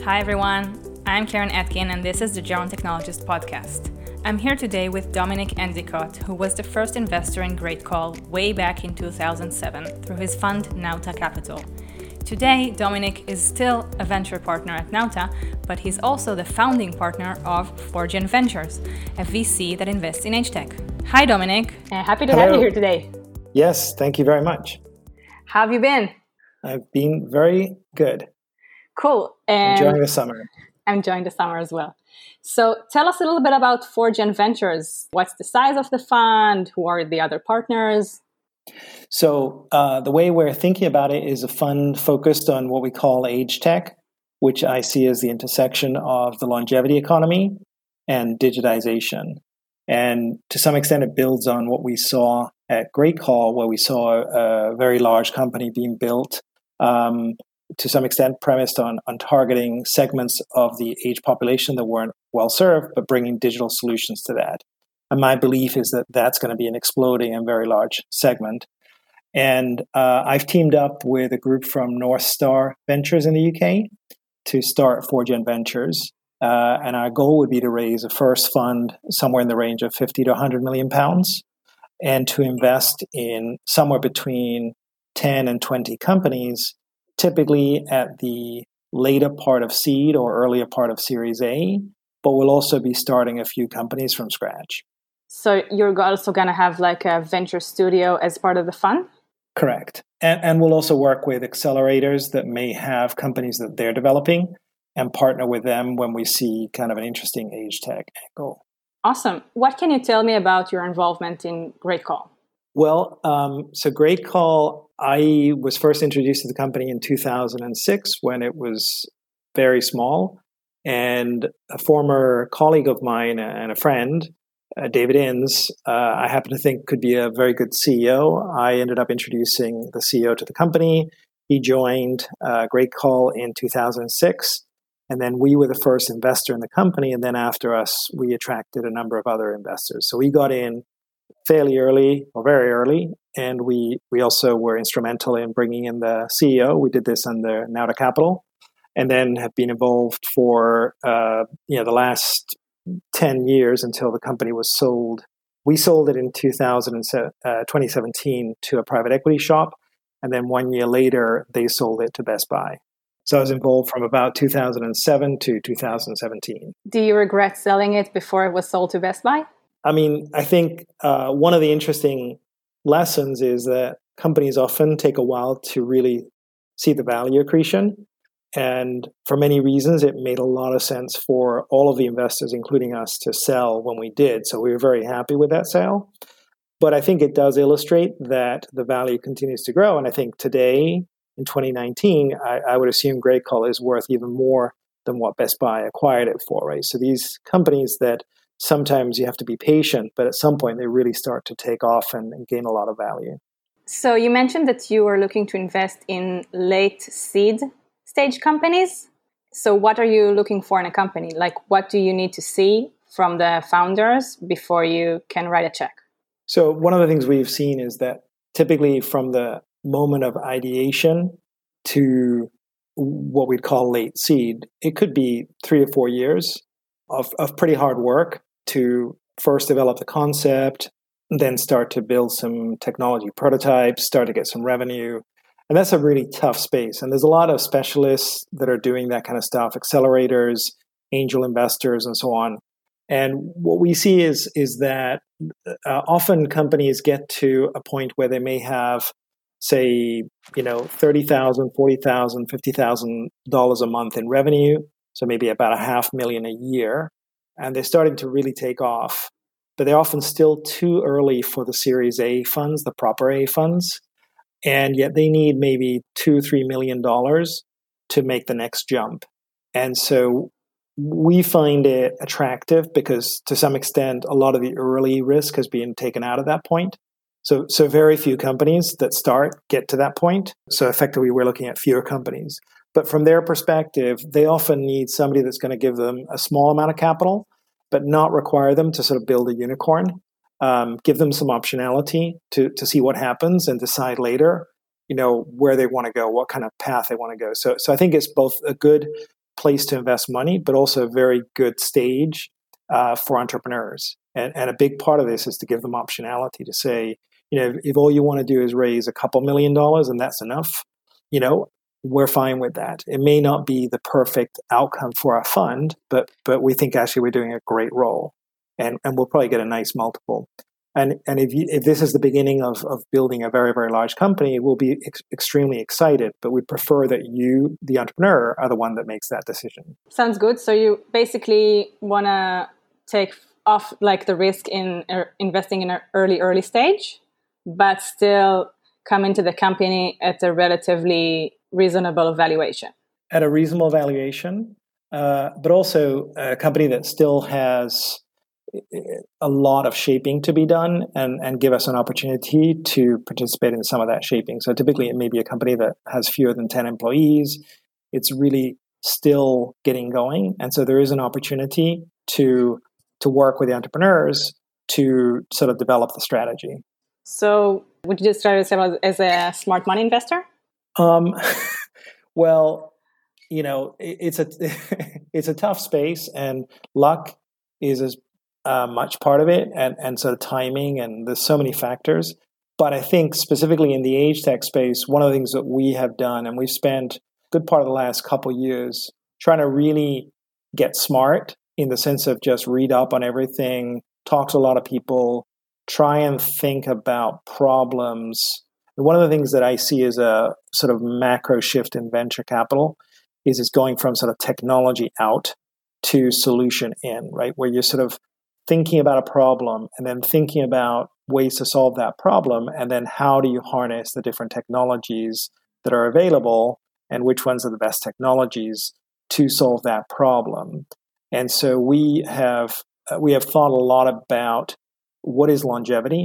Hi everyone, I'm Karen Atkin and this is the Geron Technologist podcast. I'm here today with Dominic Endicott, who was the first investor in GreatCall way back in 2007 through his fund Nauta Capital. Today, Dominic is still a venture partner at Nauta, but he's also the founding partner of 4Gen Ventures, a VC that invests in age tech. Hi Dominic. Happy to have you here today. Yes, thank you very much. How have you been? I've been very good. Cool. Enjoying the summer. I'm enjoying the summer as well. So tell us a little bit about 4Gen Ventures. What's the size of the fund? Who are the other partners? So the way we're thinking about it is a fund focused on what we call age tech, which I see as the intersection of the longevity economy and digitization. And to some extent, it builds on what we saw at GreatCall, where we saw a very large company being built, to some extent premised on targeting segments of the age population that weren't well served, but bringing digital solutions to that. And my belief is that that's going to be an exploding and very large segment. And I've teamed up with a group from North Star Ventures in the UK to start 4Gen Ventures. And our goal would be to raise a first fund somewhere in the range of 50 to 100 million pounds and to invest in somewhere between 10 and 20 companies, typically at the later part of seed or earlier part of Series A, but we'll also be starting a few companies from scratch. So you're also going to have like a venture studio as part of the fund? Correct. And we'll also work with accelerators that may have companies that they're developing and partner with them when we see kind of an interesting age tech angle. Awesome. What can you tell me about your involvement in GreatCall? Well, so GreatCall, I was first introduced to the company in 2006 when it was very small. And a former colleague of mine and a friend, David Inns, I happen to think could be a very good CEO. I ended up introducing the CEO to the company. He joined GreatCall in 2006. And then we were the first investor in the company. And then after us, we attracted a number of other investors. So we got in fairly early or very early. And we also were instrumental in bringing in the CEO. We did this under Nauta Capital and then have been involved for the last 10 years until the company was sold. We sold it in 2017 to a private equity shop. And then 1 year later, they sold it to Best Buy. So I was involved from about 2007 to 2017. Do you regret selling it before it was sold to Best Buy? I mean, I think one of the interesting lessons is that companies often take a while to really see the value accretion. And for many reasons, it made a lot of sense for all of the investors, including us, to sell when we did. So we were very happy with that sale. But I think it does illustrate that the value continues to grow. And I think today, in 2019, I would assume GreatCall is worth even more than what Best Buy acquired it for, right? So these companies that sometimes you have to be patient, but at some point they really start to take off and gain a lot of value. So you mentioned that you are looking to invest in late seed stage companies. So what are you looking for in a company? Like, what do you need to see from the founders before you can write a check? So one of the things we've seen is that typically from the moment of ideation to what we'd call late seed, it could be 3 or 4 years of pretty hard work to first develop the concept, then start to build some technology prototypes, start to get some revenue. And that's a really tough space. And there's a lot of specialists that are doing that kind of stuff, accelerators, angel investors, and so on. And what we see is that often companies get to a point where they may have, say, $30,000, $40,000, $50,000 a month in revenue. So maybe about $500,000 a year. And they're starting to really take off. But they're often still too early for the Series A funds, the proper A funds. And yet they need maybe $2-3 million to make the next jump. And so we find it attractive because to some extent, a lot of the early risk has been taken out at that point. So very few companies that start get to that point. So effectively, we're looking at fewer companies. But from their perspective, they often need somebody that's going to give them a small amount of capital, but not require them to sort of build a unicorn. Give them some optionality to see what happens and decide later, where they want to go, what kind of path they want to go. So I think it's both a good place to invest money, but also a very good stage for entrepreneurs. And a big part of this is to give them optionality to say, if all you want to do is raise a couple $1 million and that's enough, we're fine with that. It may not be the perfect outcome for our fund, but we think actually we're doing a great role, and we'll probably get a nice multiple. And if this is the beginning of building a very, very large company, we'll be extremely excited. But we prefer that you, the entrepreneur, are the one that makes that decision. Sounds good. So you basically want to take off like the risk in investing in an early stage, but still come into the company at a relatively reasonable valuation. At a reasonable valuation, but also a company that still has a lot of shaping to be done and give us an opportunity to participate in some of that shaping. So typically it may be a company that has fewer than 10 employees. It's really still getting going. And so there is an opportunity to work with the entrepreneurs to sort of develop the strategy. So would you describe yourself as a smart money investor? Well, it's a tough space, and luck is as much part of it, and sort of timing, and there's so many factors. But I think specifically in the age tech space, one of the things that we have done, and we've spent a good part of the last couple of years trying to really get smart in the sense of just read up on everything, talk to a lot of people, try and think about problems. And one of the things that I see as a sort of macro shift in venture capital is it's going from sort of technology out to solution in, right? Where you're sort of thinking about a problem and then thinking about ways to solve that problem, and then how do you harness the different technologies that are available and which ones are the best technologies to solve that problem. And so we have thought a lot about what is longevity.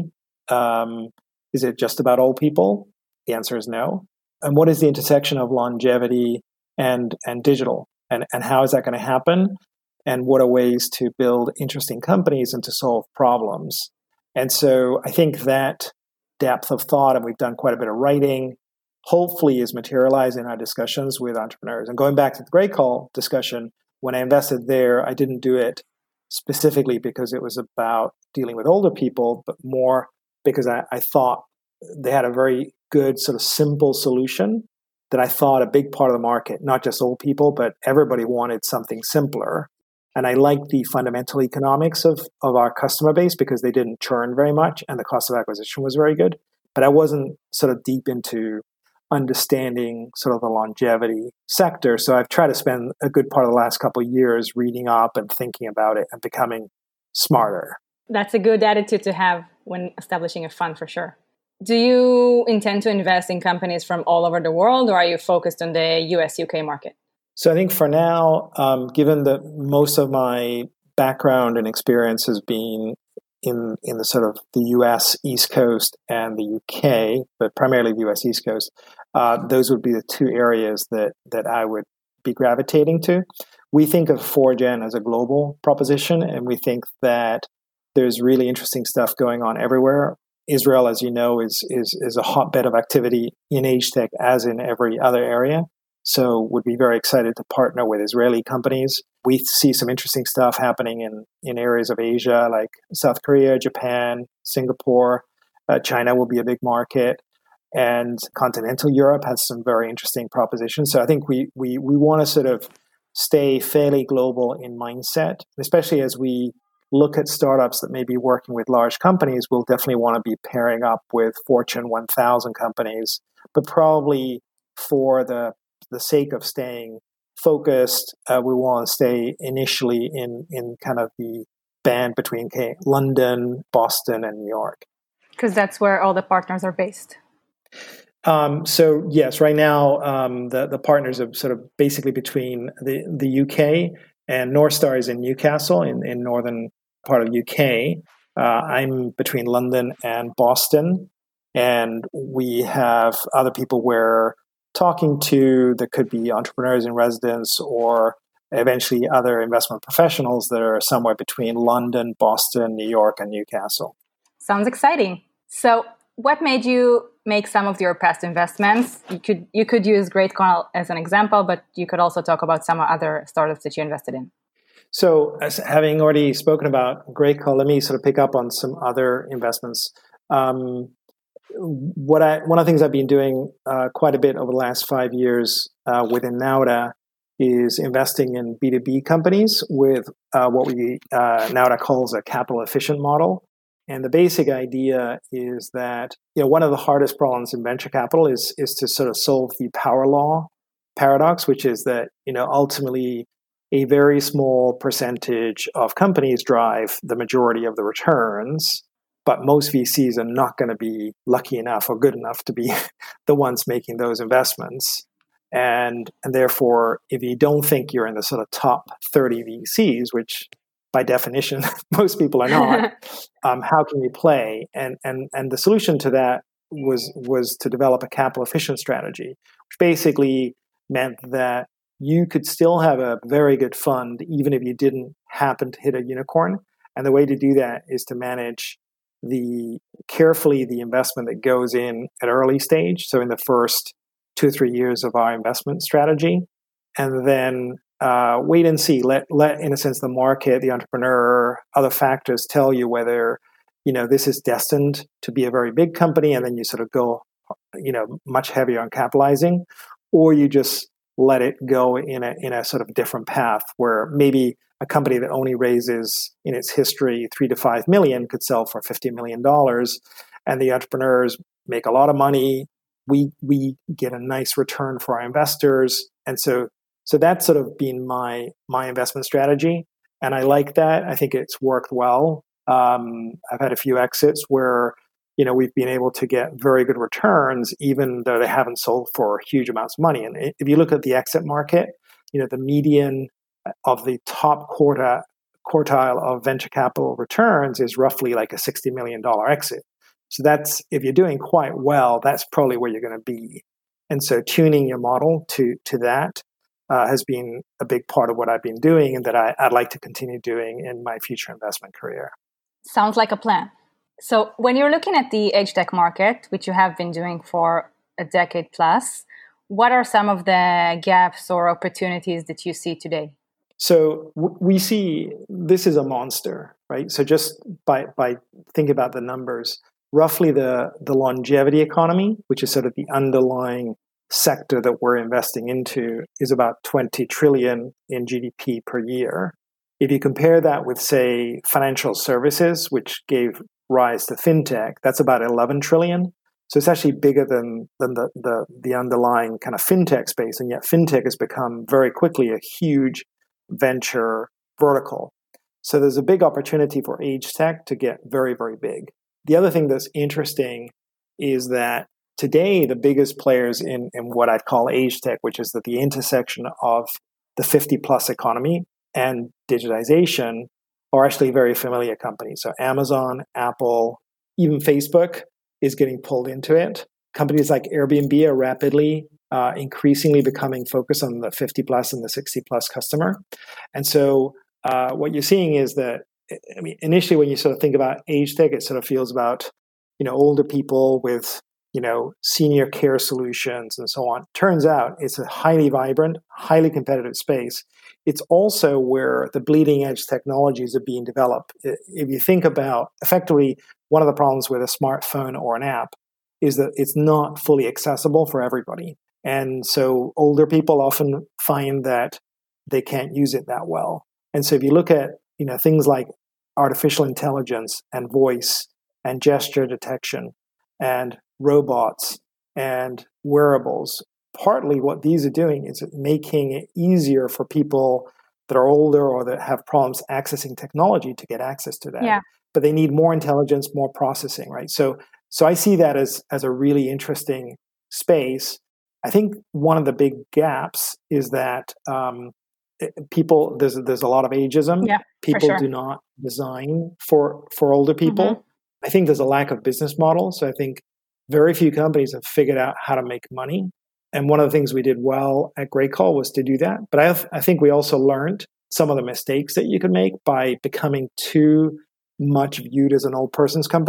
Is it just about old people? The answer is no. And what is the intersection of longevity and digital? And how is that going to happen? And what are ways to build interesting companies and to solve problems? And so I think that depth of thought, and we've done quite a bit of writing, hopefully is materialized in our discussions with entrepreneurs. And going back to the Great Call discussion, when I invested there, I didn't do it specifically because it was about dealing with older people, but more because I thought they had a very good sort of simple solution that I thought a big part of the market, not just old people, but everybody wanted something simpler. And I liked the fundamental economics of our customer base because they didn't churn very much and the cost of acquisition was very good. But I wasn't sort of deep into understanding sort of the longevity sector. So I've tried to spend a good part of the last couple of years reading up and thinking about it and becoming smarter. That's a good attitude to have when establishing a fund for sure. Do you intend to invest in companies from all over the world, or are you focused on the US, UK market? So I think for now, given that most of my background and experience has been in the sort of the US East Coast and the UK, but primarily the US East Coast, those would be the two areas that I would be gravitating to. We think of 4Gen as a global proposition, and we think that there's really interesting stuff going on everywhere. Israel, as you know, is a hotbed of activity in age tech as in every other area. So would be very excited to partner with Israeli companies. We see some interesting stuff happening in areas of Asia like South Korea, Japan, Singapore. China will be a big market. And continental Europe has some very interesting propositions. So I think we want to sort of stay fairly global in mindset, especially as we look at startups that may be working with large companies. We'll definitely want to be pairing up with Fortune 1000 companies, but probably for the sake of staying focused, we want to stay initially in kind of the band between London, Boston, and New York. Because that's where all the partners are based. So yes, right now the partners are sort of basically between the UK, and North Star is in Newcastle in northern part of UK. I'm between London and Boston, and we have other people we're talking to that could be entrepreneurs in residence or eventually other investment professionals that are somewhere between London, Boston, New York, and Newcastle. Sounds exciting. So what made you make some of your past investments? You could use GreatCall as an example, but you could also talk about some other startups that you invested in. So, as having already spoken about GreatCall, let me sort of pick up on some other investments. One of the things I've been doing quite a bit over the last 5 years within Nauta is investing in B2B companies with what we Nauta calls a capital efficient model. And the basic idea is that one of the hardest problems in venture capital is to sort of solve the power law paradox, which is that ultimately a very small percentage of companies drive the majority of the returns, but most VCs are not going to be lucky enough or good enough to be the ones making those investments. And therefore, if you don't think you're in the sort of top 30 VCs, which by definition most people are not, how can you play? And the solution to that was to develop a capital efficient strategy, which basically meant that you could still have a very good fund even if you didn't happen to hit a unicorn. And the way to do that is to manage carefully the investment that goes in at early stage. So in the first 2 or 3 years of our investment strategy, and then wait and see. Let in a sense the market, the entrepreneur, other factors tell you whether this is destined to be a very big company, and then you sort of go much heavier on capitalizing, or you just let it go in a sort of different path where maybe a company that only raises in its history 3 to 5 million could sell for $50 million, and the entrepreneurs make a lot of money. We get a nice return for our investors, and so that's sort of been my investment strategy, and I like that. I think it's worked well. I've had a few exits where we've been able to get very good returns, even though they haven't sold for huge amounts of money. And if you look at the exit market, the median of the top quartile of venture capital returns is roughly like a $60 million exit. So that's, if you're doing quite well, that's probably where you're going to be. And so tuning your model to that has been a big part of what I've been doing, and that I'd like to continue doing in my future investment career. Sounds like a plan. So when you're looking at the age tech market, which you have been doing for a decade plus, what are some of the gaps or opportunities that you see today? So we see this is a monster, right? So just by thinking about the numbers, roughly the longevity economy, which is sort of the underlying sector that we're investing into, is about 20 trillion in GDP per year. If you compare that with, say, financial services, which gave rise to fintech, that's about 11 trillion. So it's actually bigger than the underlying kind of fintech space, and yet fintech has become very quickly a huge venture vertical. So there's a big opportunity for age tech to get very, very big. The other thing that's interesting is that today the biggest players in what I'd call age tech, which is the intersection of the 50 plus economy and digitization, are actually very familiar companies. So Amazon, Apple, even Facebook is getting pulled into it. Companies like Airbnb are rapidly, increasingly becoming focused on the 50 plus and the 60 plus customer. And so what you're seeing is that, initially when you sort of think about age tech, it sort of feels about, older people with, senior care solutions and so on. Turns out it's a highly vibrant, highly competitive space. It's also where the bleeding edge technologies are being developed. If you think about, effectively, one of the problems with a smartphone or an app is that it's not fully accessible for everybody. And so older people often find that they can't use it that well. And so if you look at, things like artificial intelligence and voice and gesture detection and robots and wearables, partly what these are doing is making it easier for people that are older or that have problems accessing technology to get access to that. Yeah. But they need more intelligence, more processing, right? So I see that as a really interesting space. I think one of the big gaps is that people, there's a lot of ageism. Yeah, people sure. do not design for older people. Mm-hmm. I think there's a lack of business model. So I think very few companies have figured out how to make money. And one of the things we did well at GreatCall was to do that. But I think we also learned some of the mistakes that you could make by becoming too much viewed as an old person's company.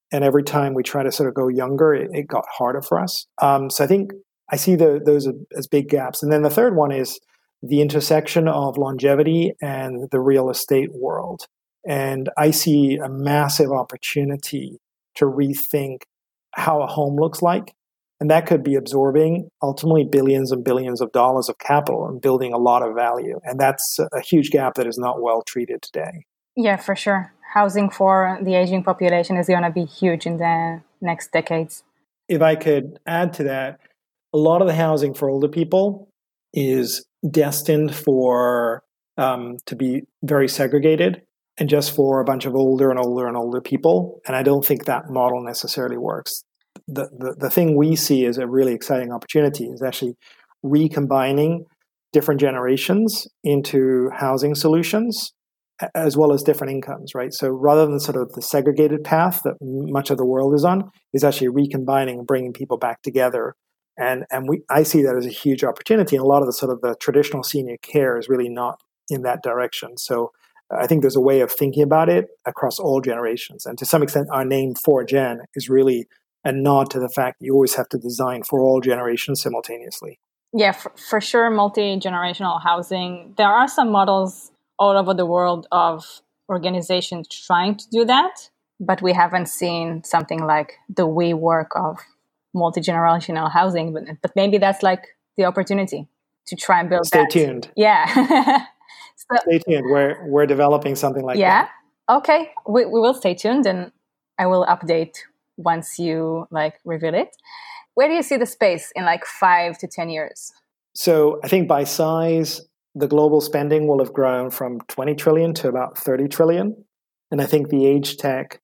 And every time we try to sort of go younger, it got harder for us. So I think I see those as big gaps. And then the third one is the intersection of longevity and the real estate world. And I see a massive opportunity to rethink how a home looks like. And that could be absorbing ultimately billions and billions of dollars of capital and building a lot of value. And that's a huge gap that is not well treated today. Yeah, for sure. Housing for the aging population is going to be huge in the next decades. If I could add to that, a lot of the housing for older people is destined for to be very segregated and just for a bunch of older and older and older people. And I don't think that model necessarily works. The thing we see as a really exciting opportunity is actually recombining different generations into housing solutions as well as different incomes, right? So rather than sort of the segregated path that much of the world is on, is actually recombining and bringing people back together. And I see that as a huge opportunity. And a lot of the sort of the traditional senior care is really not in that direction. So I think there's a way of thinking about it across all generations. And to some extent, our name 4Gen is really a nod to the fact you always have to design for all generations simultaneously. Yeah, for sure, multi-generational housing. There are some models all over the world of organizations trying to do that, but we haven't seen something like the WeWork of multi-generational housing. But maybe that's like the opportunity to try and build Stay that. tuned. Yeah. Stay tuned. We're developing something like that. Yeah. Okay. We will stay tuned, and I will update once you reveal it. Where do you see the space in 5 to 10 years? So I think by size, the global spending will have grown from 20 trillion to about 30 trillion. And I think the age tech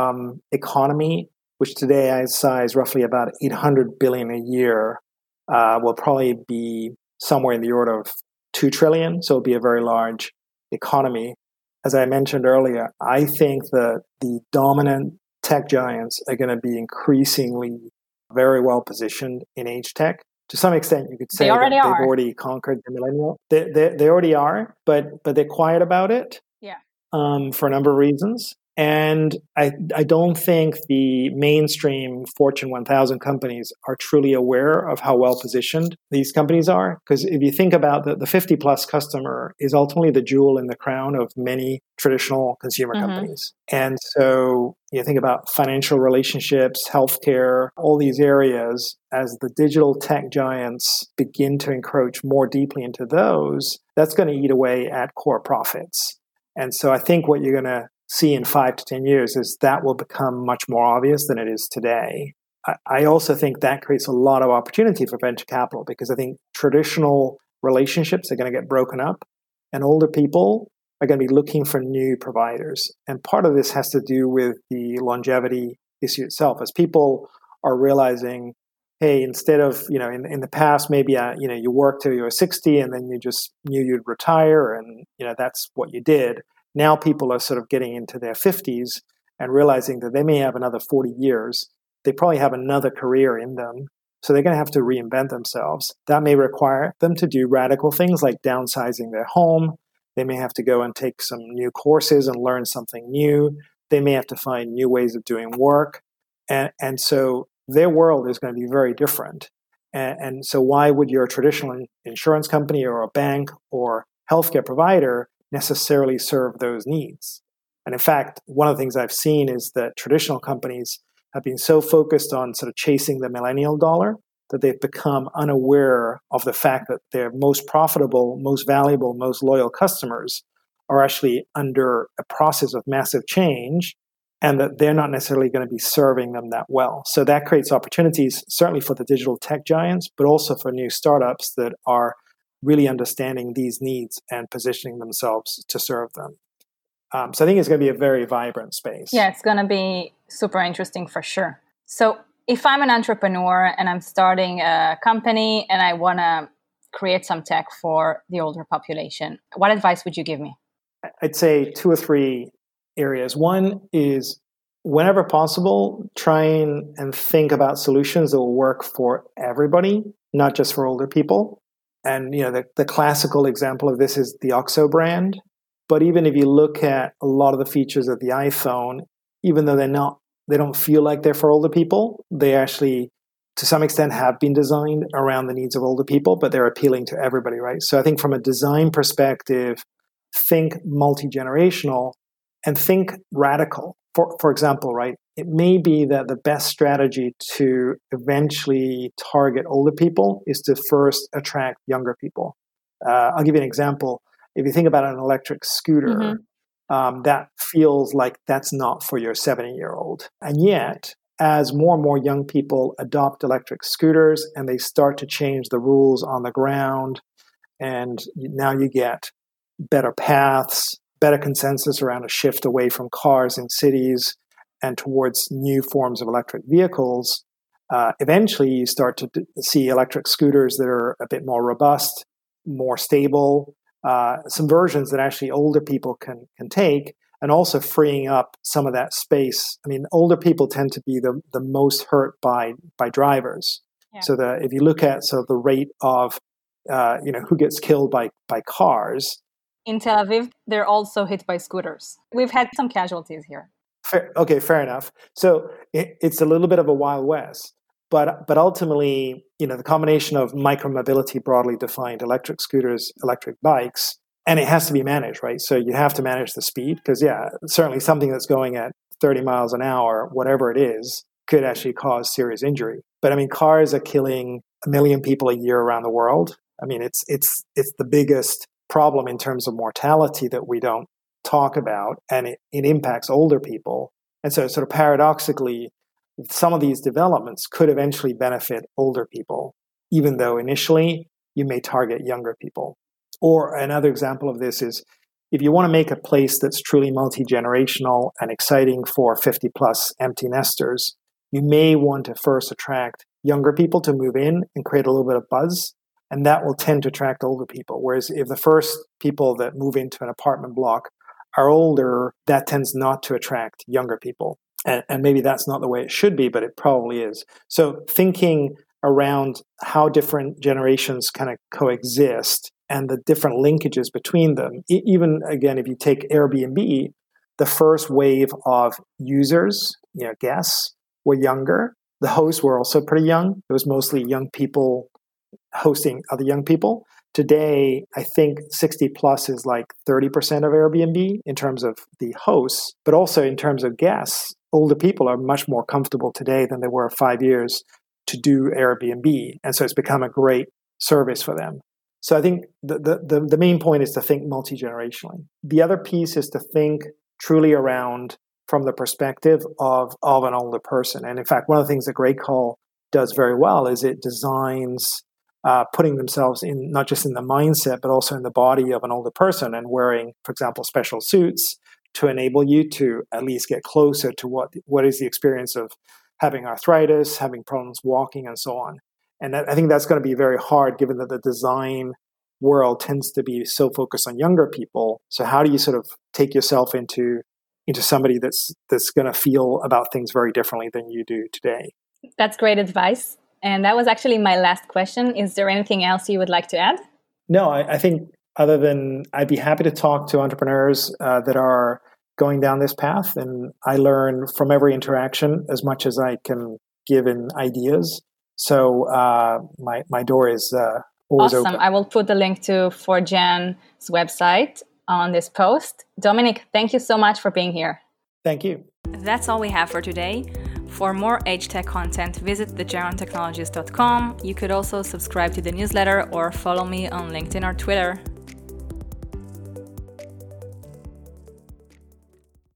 economy, which today has size roughly about 800 billion a year, will probably be somewhere in the order of 2 trillion. So it'll be a very large economy. As I mentioned earlier, I think that the dominant tech giants are going to be increasingly very well positioned in age tech. To some extent, you could say that they've already conquered the millennial. They already are, but they're quiet about it. Yeah. For a number of reasons. And I don't think the mainstream Fortune 1000 companies are truly aware of how well positioned these companies are. Because if you think about the 50 plus customer is ultimately the jewel in the crown of many traditional consumer companies. And so you think about financial relationships, healthcare, all these areas, as the digital tech giants begin to encroach more deeply into those, that's going to eat away at core profits. And so I think what you're going to see in 5 to 10 years is that will become much more obvious than it is today. I also think that creates a lot of opportunity for venture capital because I think traditional relationships are going to get broken up and older people are going to be looking for new providers. And part of this has to do with the longevity issue itself. As people are realizing, hey, instead of, in the past, maybe, you worked till you were 60 and then you just knew you'd retire and, that's what you did. Now people are sort of getting into their 50s and realizing that they may have another 40 years. They probably have another career in them. So they're going to have to reinvent themselves. That may require them to do radical things like downsizing their home. They may have to go and take some new courses and learn something new. They may have to find new ways of doing work. And so their world is going to be very different. And so why would your traditional insurance company or a bank or healthcare provider necessarily serve those needs? And in fact, one of the things I've seen is that traditional companies have been so focused on sort of chasing the millennial dollar that they've become unaware of the fact that their most profitable, most valuable, most loyal customers are actually under a process of massive change and that they're not necessarily going to be serving them that well. So that creates opportunities, certainly for the digital tech giants, but also for new startups that are really understanding these needs and positioning themselves to serve them. So I think it's going to be a very vibrant space. Yeah, it's going to be super interesting for sure. So if I'm an entrepreneur and I'm starting a company and I want to create some tech for the older population, what advice would you give me? I'd say 2 or 3 areas. One is, whenever possible, try and think about solutions that will work for everybody, not just for older people. And the classical example of this is the OXO brand. But even if you look at a lot of the features of the iPhone, even though they're not they don't feel like they're for older people. They actually, to some extent, have been designed around the needs of older people, but they're appealing to everybody, right? So I think from a design perspective, think multi-generational and think radical. For example, right, it may be that the best strategy to eventually target older people is to first attract younger people. I'll give you an example. If you think about an electric scooter, that feels like that's not for your 70-year-old. And yet, as more and more young people adopt electric scooters and they start to change the rules on the ground, and now you get better paths, better consensus around a shift away from cars in cities and towards new forms of electric vehicles, eventually you start to see electric scooters that are a bit more robust, more stable, some versions that actually older people can take, and also freeing up some of that space. I mean, older people tend to be the most hurt by drivers. Yeah. So if you look at the rate of who gets killed by cars. In Tel Aviv, they're also hit by scooters. We've had some casualties here. Fair enough. So it's a little bit of a Wild West. But ultimately, the combination of micromobility, broadly defined, electric scooters, electric bikes, and it has to be managed, right? So you have to manage the speed because, certainly something that's going at 30 miles an hour, whatever it is, could actually cause serious injury. But I mean, cars are killing 1 million people a year around the world. I mean, it's the biggest problem in terms of mortality that we don't talk about, and it impacts older people. And so sort of paradoxically, some of these developments could eventually benefit older people, even though initially you may target younger people. Or another example of this is if you want to make a place that's truly multi-generational and exciting for 50-plus empty nesters, you may want to first attract younger people to move in and create a little bit of buzz, and that will tend to attract older people. Whereas if the first people that move into an apartment block are older, that tends not to attract younger people. And maybe that's not the way it should be, but it probably is. So thinking around how different generations kind of coexist and the different linkages between them. Even, again, if you take Airbnb, the first wave of users, guests, were younger. The hosts were also pretty young. It was mostly young people hosting other young people. Today, I think 60 plus is like 30% of Airbnb in terms of the hosts, but also in terms of guests. Older people are much more comfortable today than they were 5 years to do Airbnb. And so it's become a great service for them. So I think the main point is to think multi-generationally. The other piece is to think truly around from the perspective of an older person. And in fact, one of the things that Great Call does very well is it designs putting themselves in, not just in the mindset, but also in the body of an older person and wearing, for example, special suits to enable you to at least get closer to what is the experience of having arthritis, having problems walking, and so on. And I think that's going to be very hard given that the design world tends to be so focused on younger people. So how do you sort of take yourself into somebody that's going to feel about things very differently than you do today? That's great advice. And that was actually my last question. Is there anything else you would like to add? No, I think other than I'd be happy to talk to entrepreneurs that are going down this path. And I learn from every interaction as much as I can give in ideas. So my door is always awesome. open. I will put the link to ForGen's website on this post. Dominic, thank you so much for being here. Thank you. That's all we have for today. For more age tech content, visit thegerontechnologist.com. You could also subscribe to the newsletter or follow me on LinkedIn or Twitter.